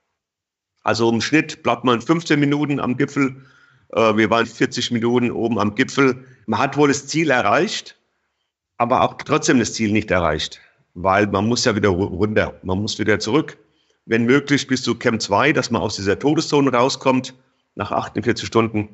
C: Also im Schnitt bleibt man fünfzehn Minuten am Gipfel. Äh, wir waren vierzig Minuten oben am Gipfel. Man hat wohl das Ziel erreicht, aber auch trotzdem das Ziel nicht erreicht, weil man muss ja wieder runter, man muss wieder zurück. Wenn möglich bis zu Camp zwei, dass man aus dieser Todeszone rauskommt, nach achtundvierzig Stunden.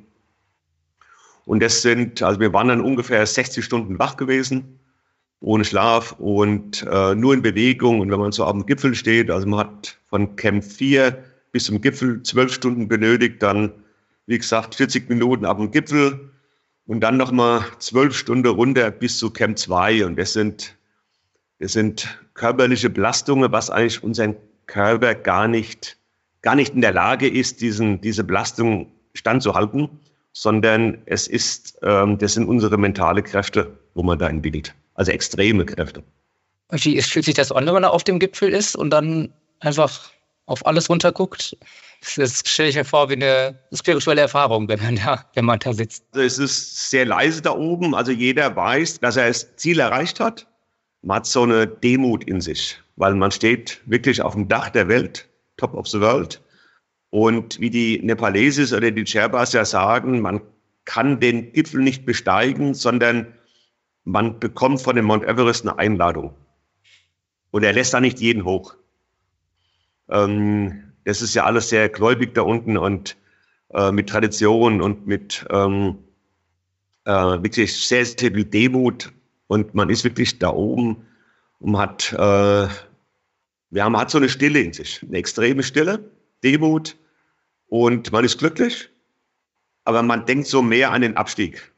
C: Und das sind, also wir waren dann ungefähr sechzig Stunden wach gewesen, ohne Schlaf und äh, nur in Bewegung. Und wenn man so am Gipfel steht, also man hat von Camp vier bis zum Gipfel zwölf Stunden benötigt, dann, wie gesagt, vierzig Minuten ab dem Gipfel und dann nochmal zwölf Stunden runter bis zu Camp zwei. Und das sind, das sind körperliche Belastungen, was eigentlich unseren Körper gar nicht, gar nicht in der Lage ist, diesen, diese Belastung standzuhalten, sondern es ist, ähm, das sind unsere mentale Kräfte, wo man da entwickelt. Also extreme Kräfte.
A: Wie fühlt sich das an, wenn man da auf dem Gipfel ist und dann einfach auf alles runterguckt? Das stelle ich mir vor wie eine spirituelle Erfahrung, wenn man da, wenn man da sitzt.
C: Also es ist sehr leise da oben. Also jeder weiß, dass er das Ziel erreicht hat. Man hat so eine Demut in sich, weil man steht wirklich auf dem Dach der Welt, top of the world. Und wie die Nepalesis oder die Sherpas ja sagen, man kann den Gipfel nicht besteigen, sondern man bekommt von dem Mount Everest eine Einladung. Und er lässt da nicht jeden hoch. Ähm, das ist ja alles sehr gläubig da unten und äh, mit Tradition und mit ähm, äh, wirklich sehr, sehr viel Demut. Und man ist wirklich da oben und hat, äh, ja, man hat so eine Stille in sich, eine extreme Stille, Demut. Und man ist glücklich, aber man denkt so mehr an den Abstieg,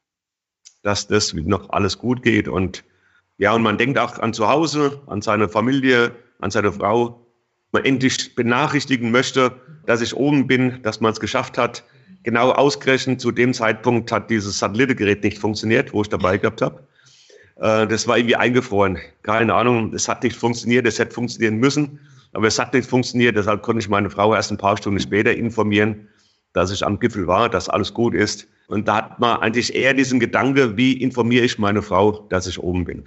C: dass das noch alles gut geht. Und ja, und man denkt auch an zu Hause, an seine Familie, an seine Frau. Man endlich benachrichtigen möchte, dass ich oben bin, dass man es geschafft hat. Genau ausgerechnet zu dem Zeitpunkt hat dieses Satellitengerät nicht funktioniert, wo ich dabei gehabt habe. Äh, das war irgendwie eingefroren. Keine Ahnung, es hat nicht funktioniert, es hätte funktionieren müssen. Aber es hat nicht funktioniert, deshalb konnte ich meine Frau erst ein paar Stunden später informieren, dass ich am Gipfel war, dass alles gut ist. Und da hat man eigentlich eher diesen Gedanke, wie informiere ich meine Frau, dass ich oben bin.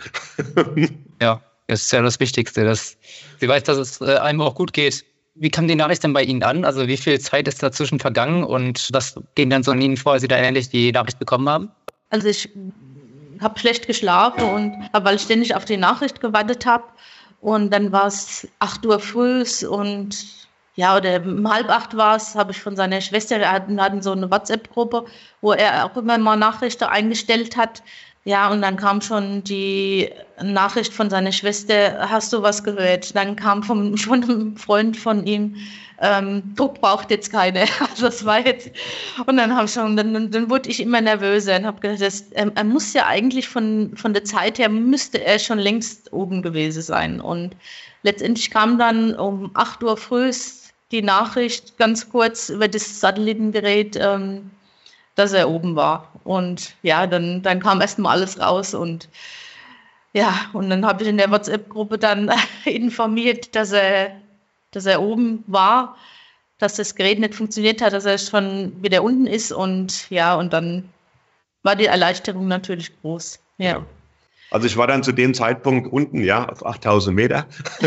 A: Ja, das ist ja das Wichtigste, dass sie weiß, dass es einem auch gut geht. Wie kam die Nachricht denn bei Ihnen an? Also wie viel Zeit ist dazwischen vergangen und was ging dann so an Ihnen vor, als Sie da endlich die Nachricht bekommen haben?
B: Also ich habe schlecht geschlafen, und weil ich ständig auf die Nachricht gewartet habe. Und dann war es acht Uhr früh und ja, oder um halb acht war es, habe ich von seiner Schwester, wir hatten, hatten so eine WhatsApp-Gruppe, wo er auch immer mal Nachrichten eingestellt hat. Ja, und dann kam schon die Nachricht von seiner Schwester, hast du was gehört? Dann kam vom, von einem Freund von ihm, ähm, Druck braucht jetzt keine. Also das war jetzt, und dann habe ich schon, dann, dann wurde ich immer nervöser und habe gedacht, das, er, er muss ja eigentlich von, von der Zeit her, müsste er schon längst oben gewesen sein. Und letztendlich kam dann um acht Uhr früh die Nachricht ganz kurz über das Satellitengerät, ähm, dass er oben war. Und ja, dann, dann kam erstmal alles raus und ja, und dann habe ich in der WhatsApp-Gruppe dann informiert, dass er, dass er oben war, dass das Gerät nicht funktioniert hat, dass er schon wieder unten ist und ja, und dann war die Erleichterung natürlich groß. Ja. Ja.
C: Also ich war dann zu dem Zeitpunkt unten, ja, auf achttausend Meter.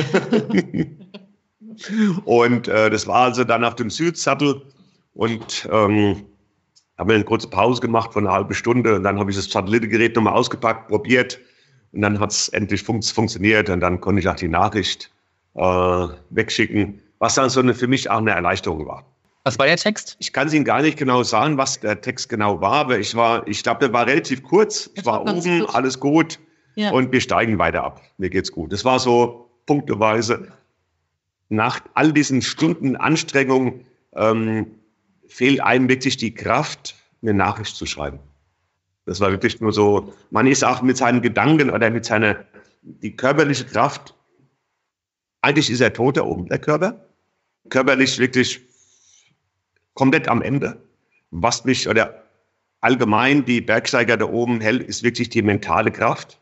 C: Und äh, das war also dann auf dem Südsattel und ähm, habe mir eine kurze Pause gemacht von einer halben Stunde und dann habe ich das Satellitengerät nochmal ausgepackt, probiert und dann hat es endlich fun- funktioniert und dann konnte ich auch die Nachricht äh, wegschicken, was dann so eine, für mich auch eine Erleichterung war.
A: Was war der Text?
C: Ich kann es Ihnen gar nicht genau sagen, was der Text genau war, aber ich war, ich glaube, der war relativ kurz. Ich war oben, gut. Alles gut, ja. Und wir steigen weiter ab. Mir geht's gut. Das war so punkteweise. Nach all diesen Stunden Anstrengung ähm, fehlt einem wirklich die Kraft, eine Nachricht zu schreiben. Das war wirklich nur so, man ist auch mit seinen Gedanken oder mit seiner, die körperliche Kraft, eigentlich ist er tot da oben, der Körper. Körperlich wirklich komplett am Ende. Was mich oder allgemein die Bergsteiger da oben hält, ist wirklich die mentale Kraft.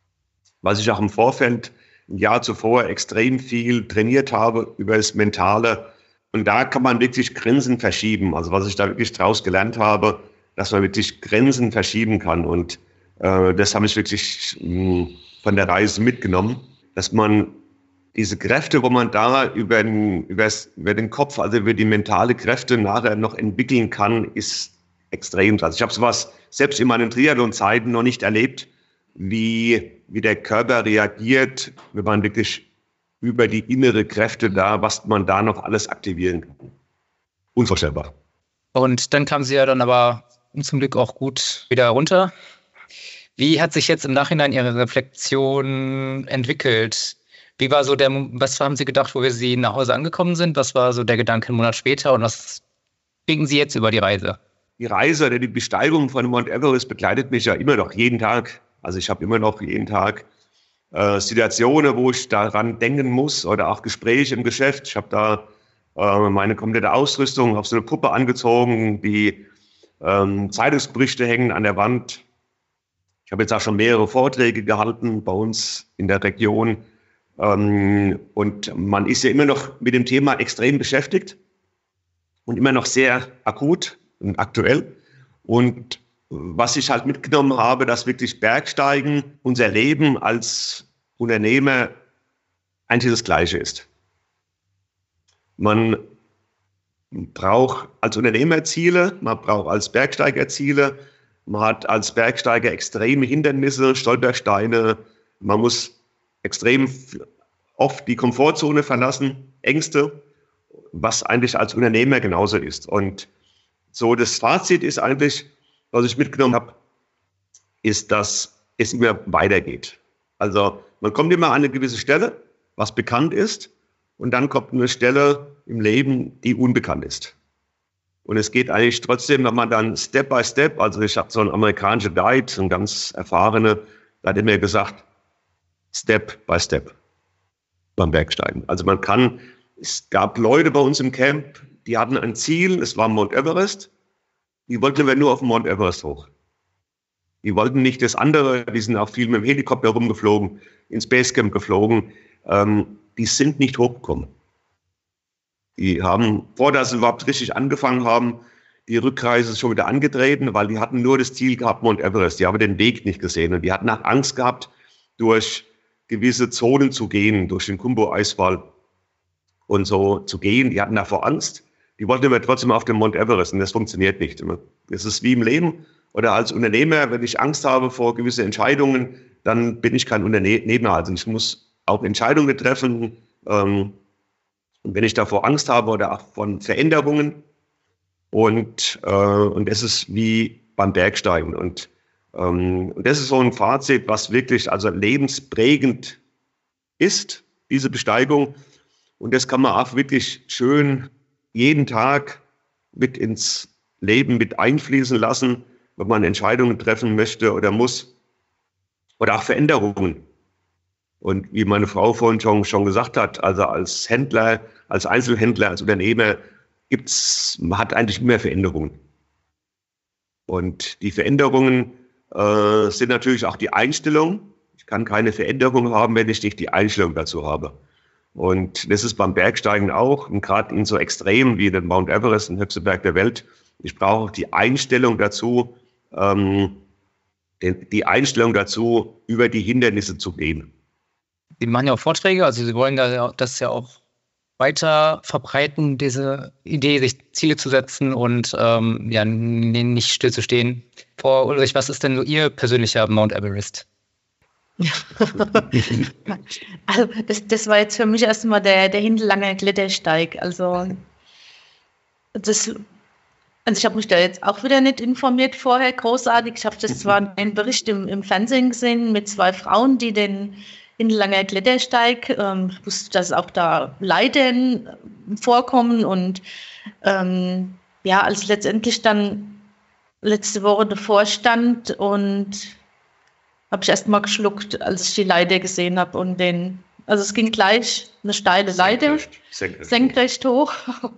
C: Was ich auch im Vorfeld ein Jahr zuvor extrem viel trainiert habe über das Mentale. Und da kann man wirklich Grenzen verschieben. Also was ich da wirklich draus gelernt habe, dass man wirklich Grenzen verschieben kann. Und äh, das habe ich wirklich mh, von der Reise mitgenommen, dass man diese Kräfte, wo man da über den, übers, über den Kopf, also über die mentale Kräfte nachher noch entwickeln kann, ist extrem. Also ich habe sowas selbst in meinen Triathlon-Zeiten noch nicht erlebt, wie, wie der Körper reagiert, wenn man wirklich über die innere Kräfte da, was man da noch alles aktivieren kann. Unvorstellbar.
A: Und dann kam sie ja dann aber zum Glück auch gut wieder runter. Wie hat sich jetzt im Nachhinein Ihre Reflexion entwickelt? Wie war so der, was haben Sie gedacht, wo wir Sie nach Hause angekommen sind? Was war so der Gedanke einen Monat später und was denken Sie jetzt über die Reise?
C: Die Reise oder die Besteigung von Mount Everest begleitet mich ja immer noch jeden Tag. Also ich habe immer noch jeden Tag äh, Situationen, wo ich daran denken muss oder auch Gespräche im Geschäft. Ich habe da äh, meine komplette Ausrüstung auf so eine Puppe angezogen, die ähm, Zeitungsberichte hängen an der Wand. Ich habe jetzt auch schon mehrere Vorträge gehalten bei uns in der Region. Ähm, und man ist ja immer noch mit dem Thema extrem beschäftigt und immer noch sehr akut und aktuell. Und was ich halt mitgenommen habe, dass wirklich Bergsteigen, unser Leben als Unternehmer eigentlich das Gleiche ist. Man Man braucht als Unternehmer Ziele, man braucht als Bergsteiger Ziele, man hat als Bergsteiger extreme Hindernisse, Stolpersteine, man muss extrem oft die Komfortzone verlassen, Ängste, was eigentlich als Unternehmer genauso ist. Und so das Fazit ist eigentlich, was ich mitgenommen habe, ist, dass es immer weitergeht. Also man kommt immer an eine gewisse Stelle, was bekannt ist, und dann kommt eine Stelle im Leben, die unbekannt ist. Und es geht eigentlich trotzdem, wenn man dann Step by Step, also ich habe so einen amerikanischen Guide, einen ganz erfahrenen, der hat immer gesagt, Step by Step beim Bergsteigen. Also man kann, es gab Leute bei uns im Camp, die hatten ein Ziel, es war Mount Everest, die wollten aber nur auf den Mount Everest hoch. Die wollten nicht das andere, die sind auch viel mit dem Helikopter rumgeflogen, ins Basecamp geflogen, ähm, die sind nicht hochgekommen. Die haben, vor dass sie überhaupt richtig angefangen haben, die Rückreise schon wieder angetreten, weil die hatten nur das Ziel gehabt, Mount Everest. Die haben den Weg nicht gesehen und die hatten auch Angst gehabt, durch gewisse Zonen zu gehen, durch den Kumbo-Eisfall und so zu gehen. Die hatten davor Angst. Die wollten aber trotzdem auf den Mount Everest und das funktioniert nicht. Es ist wie im Leben oder als Unternehmer, wenn ich Angst habe vor gewissen Entscheidungen, dann bin ich kein Unternehmer. Also ich muss auch Entscheidungen treffen. Ähm, und wenn ich davor Angst habe oder auch von Veränderungen, und, äh, und das ist wie beim Bergsteigen. Und, ähm, und das ist so ein Fazit, was wirklich also lebensprägend ist, diese Besteigung. Und das kann man auch wirklich schön jeden Tag mit ins Leben mit einfließen lassen, wenn man Entscheidungen treffen möchte oder muss. Oder auch Veränderungen. Und wie meine Frau vorhin schon, schon gesagt hat, also als Händler, als Einzelhändler, als Unternehmer, gibt's, man hat eigentlich immer Veränderungen. Und die Veränderungen äh, sind natürlich auch die Einstellung. Ich kann keine Veränderung haben, wenn ich nicht die Einstellung dazu habe. Und das ist beim Bergsteigen auch, und gerade in so Extremen wie den Mount Everest, den höchsten Berg der Welt. Ich brauche auch die Einstellung dazu, ähm, die Einstellung dazu, über die Hindernisse zu gehen.
A: Sie machen ja auch Vorträge, also Sie wollen da das ja auch weiter verbreiten, diese Idee, sich Ziele zu setzen und ähm, ja, nicht stillzustehen. Frau Ulrich, was ist denn so Ihr persönlicher Mount Everest?
B: Also das, das war jetzt für mich erstmal der, der Hindellanger Klettersteig. Also, das, also ich habe mich da jetzt auch wieder nicht informiert vorher, großartig. Ich habe das zwar einen Bericht im, im Fernsehen gesehen mit zwei Frauen, die den Hindellanger Klettersteig, ähm, ich wusste, dass auch da Leiden vorkommen und ähm, ja, als letztendlich dann letzte Woche davor stand und habe ich erst mal geschluckt, als ich die Leiter gesehen habe und den, also es ging gleich eine steile Leiter, senkrecht, senkrecht hoch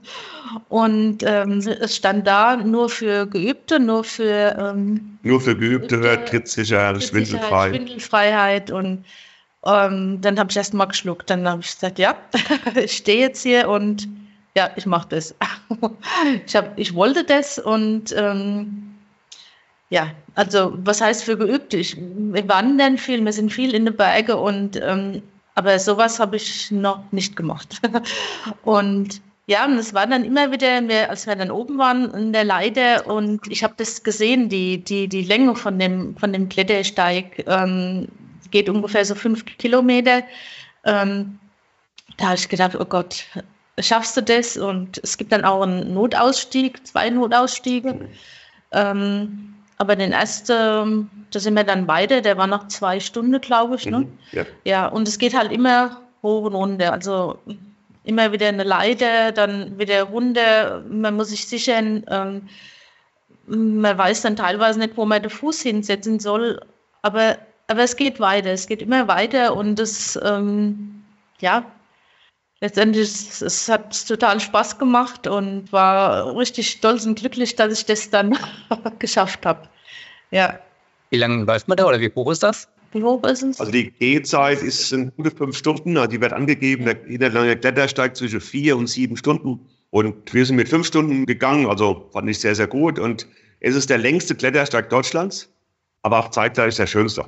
B: und ähm, es stand da nur für Geübte, nur für ähm,
C: nur für Geübte, Geübte Trittsicherheit, Schwindelfrei.
B: Schwindelfreiheit und ähm, dann habe ich erst mal geschluckt, dann habe ich gesagt, ja, ich stehe jetzt hier und ja, ich mache das. ich, hab, ich wollte das und ähm, ja, also was heißt für geübt? Ich, wir wandern viel, wir sind viel in den Bergen und ähm, aber sowas habe ich noch nicht gemacht. und ja, und es war dann immer wieder, wir, als wir dann oben waren in der Leiter und ich habe das gesehen, die, die, die Länge von dem, von dem Klettersteig ähm, geht ungefähr so fünf Kilometer. Ähm, da habe ich gedacht, oh Gott, schaffst du das? Und es gibt dann auch einen Notausstieg, zwei Notausstiege. Ähm, aber den ersten, da sind wir dann weiter, der war noch zwei Stunden, glaube ich. Ne?
C: Mhm, ja.
B: ja, und es geht halt immer hoch und runter. Also immer wieder eine Leiter, dann wieder runter. Man muss sich sichern. Ähm, man weiß dann teilweise nicht, wo man den Fuß hinsetzen soll. Aber, aber es geht weiter. Es geht immer weiter und es, ähm, ja, letztendlich, es, es hat total Spaß gemacht und war richtig stolz und glücklich, dass ich das dann geschafft habe. Ja.
A: Wie lange läuft man da oder wie hoch ist das?
B: Wie hoch ist es?
C: Also die Gehzeit ist sind gute fünf Stunden, also die wird angegeben, der hinderlange Klettersteig zwischen vier und sieben Stunden. Und wir sind mit fünf Stunden gegangen, also fand ich sehr, sehr gut. Und es ist der längste Klettersteig Deutschlands, aber auch zeitgleich der schönste.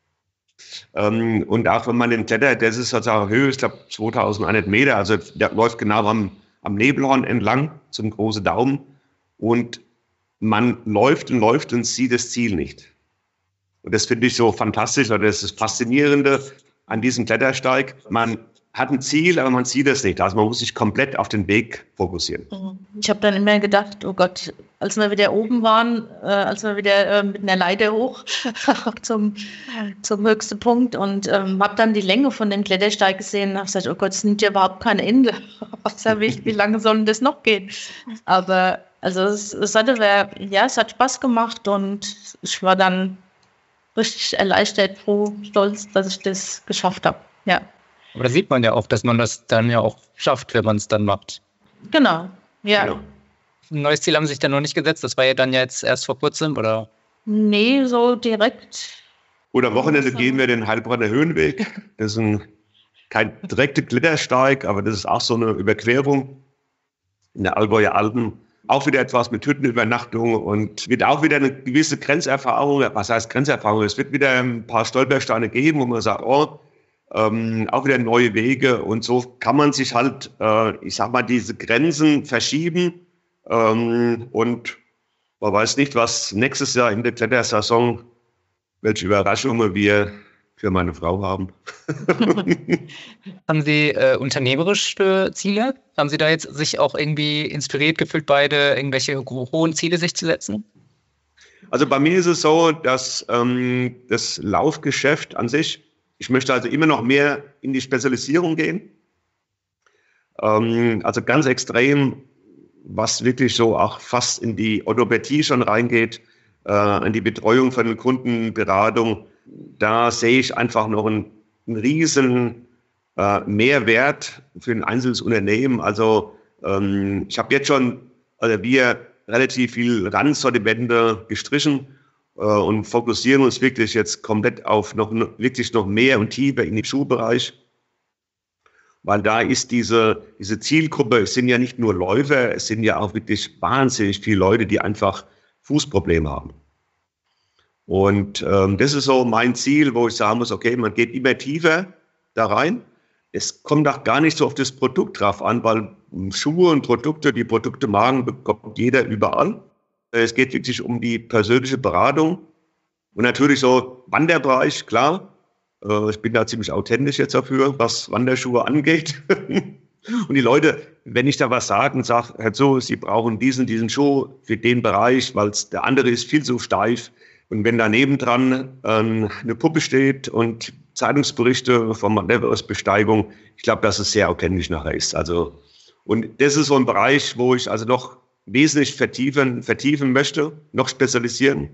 C: Ähm, und auch wenn man den klettert, das ist sozusagen Höhe, ich glaube zweitausendeinhundert Meter, also der läuft genau am, am Nebelhorn entlang zum großen Daumen und man läuft und läuft und sieht das Ziel nicht. Und das finde ich so fantastisch, oder das ist das Faszinierende an diesem Klettersteig. Man hat ein Ziel, aber man sieht es nicht. Also man muss sich komplett auf den Weg fokussieren.
B: Ich habe dann immer gedacht, oh Gott, als wir wieder oben waren, äh, als wir wieder äh, mit einer Leiter hoch zum, zum höchsten Punkt und ähm, habe dann die Länge von dem Klettersteig gesehen und habe gesagt, oh Gott, es nimmt ja überhaupt kein Ende. wie, wie lange soll denn das noch gehen? Aber also es, es, hatte, ja, es hat Spaß gemacht und ich war dann richtig erleichtert, froh, stolz, dass ich das geschafft habe. Ja.
A: Aber da sieht man ja auch, dass man das dann ja auch schafft, wenn man es dann macht.
B: Genau, ja.
C: Genau.
A: Ein neues Ziel haben Sie sich dann noch nicht gesetzt? Das war ja dann jetzt erst vor kurzem, oder?
B: Nee, so direkt.
C: Oder am Wochenende gehen wir den Heilbronner Höhenweg. Das ist ein, kein direkter Klettersteig, aber das ist auch so eine Überquerung in der Allgäuer Alpen. Auch wieder etwas mit Hüttenübernachtung und wird auch wieder eine gewisse Grenzerfahrung. Was heißt Grenzerfahrung? Es wird wieder ein paar Stolpersteine geben, wo man sagt, oh, Ähm, auch wieder neue Wege und so kann man sich halt, äh, ich sag mal, diese Grenzen verschieben ähm, und man weiß nicht, was nächstes Jahr in der Klettersaison, welche Überraschungen wir für meine Frau haben.
A: Haben Sie äh, unternehmerische Ziele? Haben Sie da jetzt sich auch irgendwie inspiriert gefühlt, beide irgendwelche hohen Ziele sich zu setzen?
C: Also bei mir ist es so, dass ähm, das Laufgeschäft an sich, ich möchte also immer noch mehr in die Spezialisierung gehen. Ähm, also ganz extrem, was wirklich so auch fast in die Orthopädie schon reingeht, äh, in die Betreuung von den Kunden, Beratung. Da sehe ich einfach noch einen, einen riesen äh, Mehrwert für ein einzelnes Unternehmen. Also ähm, ich habe jetzt schon, also wir relativ viel Randsortimente gestrichen und fokussieren uns wirklich jetzt komplett auf noch wirklich noch mehr und tiefer in den Schuhbereich, weil da ist diese diese Zielgruppe, es sind ja nicht nur Läufer, es sind ja auch wirklich wahnsinnig viele Leute, die einfach Fußprobleme haben. Und ähm, das ist so mein Ziel, wo ich sagen muss, okay, man geht immer tiefer da rein. Es kommt auch gar nicht so auf das Produkt drauf an, weil Schuhe und Produkte, die Produktemarken bekommt jeder überall. Es geht wirklich um die persönliche Beratung und natürlich so Wanderbereich, klar. Ich bin da ziemlich authentisch jetzt dafür, was Wanderschuhe angeht. Und die Leute, wenn ich da was sage und sage, Herr so, Sie brauchen diesen, diesen Schuh für den Bereich, weil der andere ist viel zu steif. Und wenn daneben dran ähm, eine Puppe steht und Zeitungsberichte von Mount Everest-Besteigung, ich glaube, dass es sehr authentisch nachher ist. Also, und das ist so ein Bereich, wo ich also noch wesentlich vertiefen, vertiefen möchte, noch spezialisieren.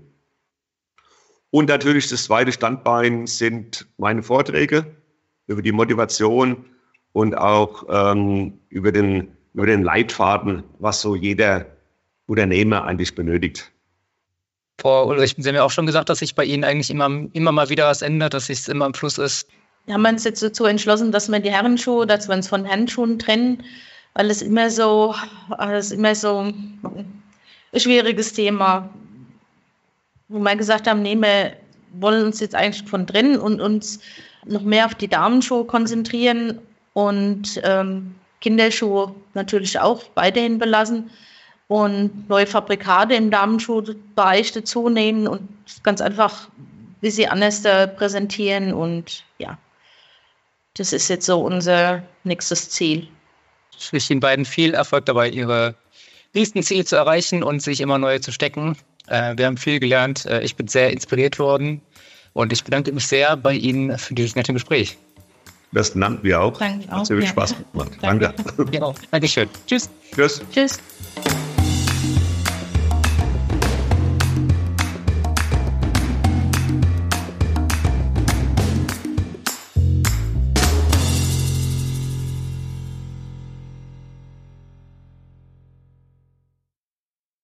C: Und natürlich das zweite Standbein sind meine Vorträge über die Motivation und auch ähm, über den, über den Leitfaden, was so jeder Unternehmer eigentlich benötigt.
A: Frau Ulrich, Sie haben ja auch schon gesagt, dass sich bei Ihnen eigentlich immer, immer mal wieder was ändert, dass es immer im Fluss ist.
B: Wir haben uns jetzt dazu entschlossen, dass wir die Herrenschuhe, dass wir uns von Herrenschuhen trennen, weil es immer so, es ist immer so ein schwieriges Thema, wo wir gesagt haben, nee, wir wollen uns jetzt eigentlich von trennen und uns noch mehr auf die Damenschuhe konzentrieren und ähm, Kinderschuhe natürlich auch weiterhin belassen und neue Fabrikate im Damenschuhbereich dazu nehmen und ganz einfach wie sie anders äh, präsentieren und ja, das ist jetzt so unser nächstes Ziel.
A: Ich wünsche Ihnen beiden viel Erfolg dabei, Ihre nächsten Ziele zu erreichen und sich immer neue zu stecken. Äh, wir haben viel gelernt. Äh, ich bin sehr inspiriert worden und ich bedanke mich sehr bei Ihnen für dieses nette Gespräch.
C: Besten Dank, wir auch.
B: Danke auch.
C: Hat sehr viel
B: ja.
C: Spaß gemacht. Danke.
A: Genau. Dankeschön. Tschüss.
C: Tschüss.
B: Tschüss.